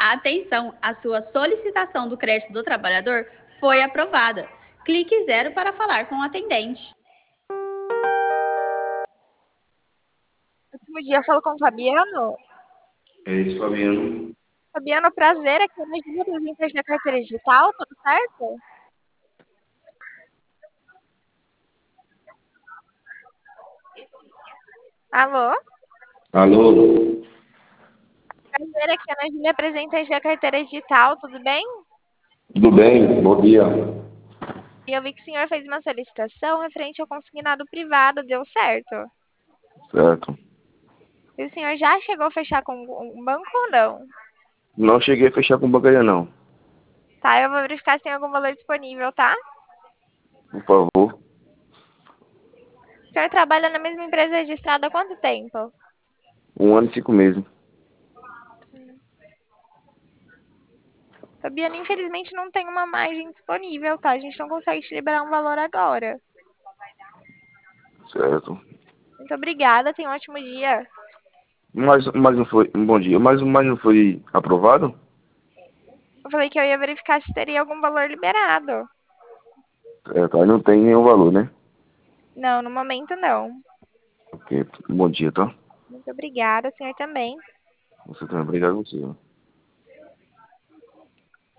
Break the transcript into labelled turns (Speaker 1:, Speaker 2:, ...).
Speaker 1: Atenção, a sua solicitação do crédito do trabalhador foi aprovada. Clique zero para falar com o atendente.
Speaker 2: Último dia eu falo com o Fabiano.
Speaker 3: É isso, Fabiano.
Speaker 2: Fabiano, prazer, aqui na Júlia das Vintas da Carteira Digital, tudo certo? Alô?
Speaker 3: Alô?
Speaker 2: Prazer, aqui na Júlia Apresentante da Carteira Digital, tudo bem?
Speaker 3: Tudo bem? Bom dia.
Speaker 2: E eu vi que o senhor fez uma solicitação referente ao consignado privado, deu certo?
Speaker 3: Certo.
Speaker 2: E o senhor já chegou a fechar com um banco ou não?
Speaker 3: Não cheguei a fechar com banco ainda não.
Speaker 2: Tá, eu vou verificar se tem algum valor disponível, tá?
Speaker 3: Por favor.
Speaker 2: O senhor trabalha na mesma empresa registrada há quanto tempo?
Speaker 3: 1 ano e 5 meses.
Speaker 2: Fabiana, infelizmente não tem uma margem disponível, tá? A gente não consegue te liberar um valor agora.
Speaker 3: Certo.
Speaker 2: Muito obrigada, tenha um ótimo dia.
Speaker 3: Mas não foi. Bom dia. Mas não foi aprovado?
Speaker 2: Eu falei que eu ia verificar se teria algum valor liberado.
Speaker 3: Certo. Aí não tem nenhum valor, né?
Speaker 2: Não, no momento não.
Speaker 3: Ok. Bom dia, tá?
Speaker 2: Muito obrigada, o senhor também.
Speaker 3: Você também. Obrigado a você.